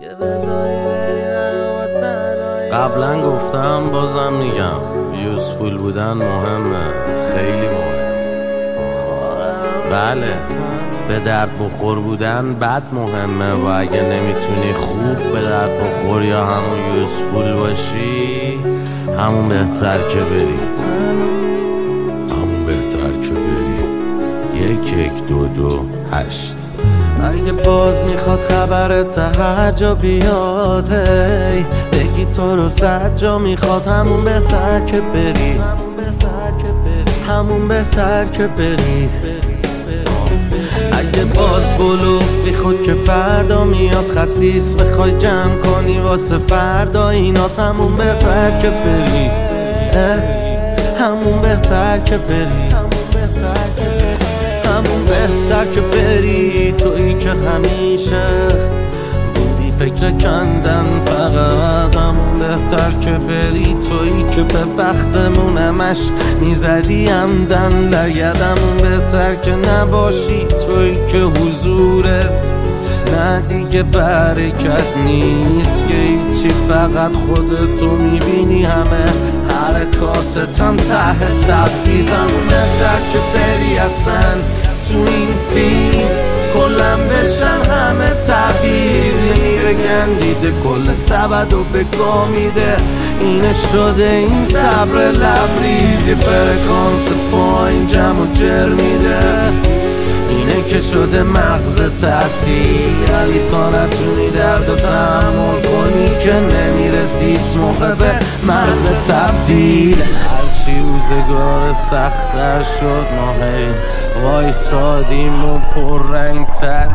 قبلا گفتم بازم میگم یوزفول بودن مهمه، خیلی مهم. بله، به درد بخور بودن بد مهمه و اگه نمیتونی خوب به درد بخور یا همون یوزفول باشی، همون بهتر که بری. همون بهتر که بری. 1 1 2 2 8. اگه باز میخواد خبرت هر جا بیاد، هی بگی تو رو 100 جا میخواد، همون بهتر که بری. همون بهتر که بری. اگه باز بلوف خود که فردا میاد خسیس بخوای جمع کنی واسه فردا اینات، همون بهتر که بری. همون بهتر که بری. همون بهتر که بری. تویی که همیشه بودی فکر کندن فقط، همون بهتر که بری. تویی که به بختمون همش میزدی عمدن لگد، همون بهتر که نباشی. تویی که حضورت نه دیگه برکت نیست که هیچی، فقط خودتو میبینی، همه حرکاتت هم ته تبعیض. همون بهتر که بری اصلا تو این تیم کلم بشن همه تبعیض، یعنی بگن دیده کل سبد و بگاه میده، اینه شده این صبر لبریز. یه فرکانس پایین جمع و جر میده، اینه که شده مغز تعطیل. ولی تا نتونی درد و تحمل کنی که نمیرسی هیچ موقع به مرز تبدیل. هرچی روزگار سخت‌تر شد ما هی وایسادیم و پررنگ‌تر